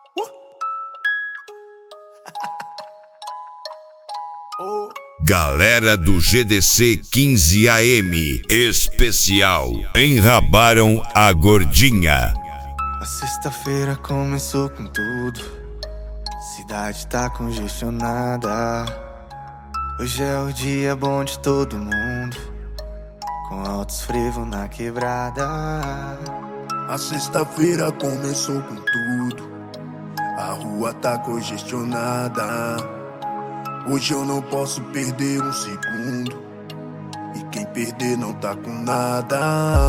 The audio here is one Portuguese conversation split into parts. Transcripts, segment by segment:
Galera do GDC 15 AM especial, enrabaram a gordinha. A sexta-feira começou com tudo, cidade tá congestionada. Hoje é o dia bom de todo mundo, com altos frevos na quebrada. A sexta-feira começou com tudo, a rua tá congestionada. Hoje eu não posso perder um segundo, e quem perder não tá com nada.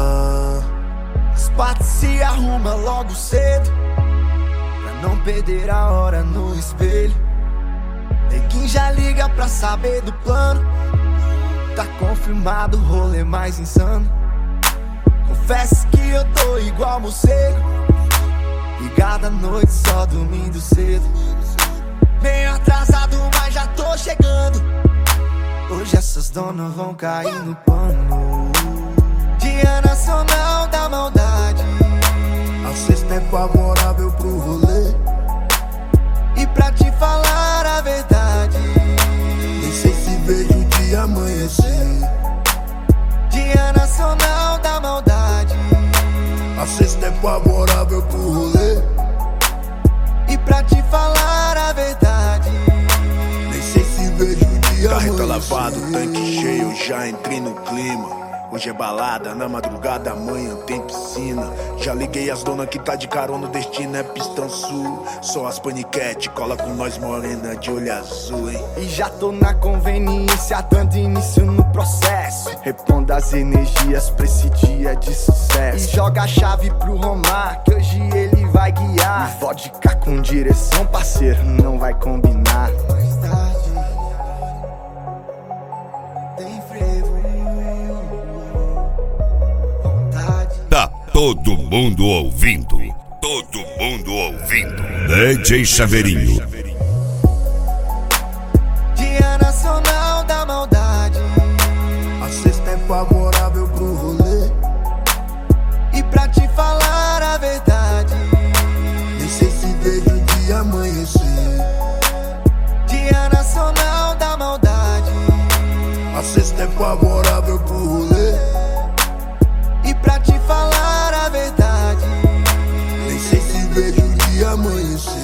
As patas se arruma logo cedo, pra não perder a hora no espelho. Neguinho já liga pra saber do plano, tá confirmado o rolê mais insano. Confesso que eu tô igual morcego, ligado à noite só dormindo cedo. Meio atrasado, mas já tô chegando. Hoje essas donas vão cair no pano. Dia Nacional da Maldade. A sexta é favorável pro rolê, E pra te falar a verdade, nem sei se vejo o dia amanhecer. Dia Nacional da Maldade. A sexta é favorável pro rolê, E pra te falar a verdade, nem sei se vejo o dia Carreta amanhecer. lavado, tanque cheio, já entrei no clima. Hoje é balada, na madrugada, amanhã tem piscina. Já liguei as donas que tá de carona, o destino é Pistão Sul. Só as paniquete, cola com nós morena de olho azul, hein. E já tô na conveniência, dando início no processo. Repondo as energias pra esse dia de sucesso. E joga a chave pro Romar, que hoje ele vai guiar. E vodka com direção, parceiro, não vai combinar. Mais tarde, tem frevo, vontade. Tá todo mundo ouvindo, todo mundo ouvindo. DJ Chaveirinho. Dia Nacional da Maldade. A sexta é favorável pro rolê, E pra te falar a verdade, nem sei se vejo o dia amanhecer. Dia Nacional da Maldade. A sexta é favorável pro rolê, E pra te falar a verdade, nem sei se vejo o dia amanhecer.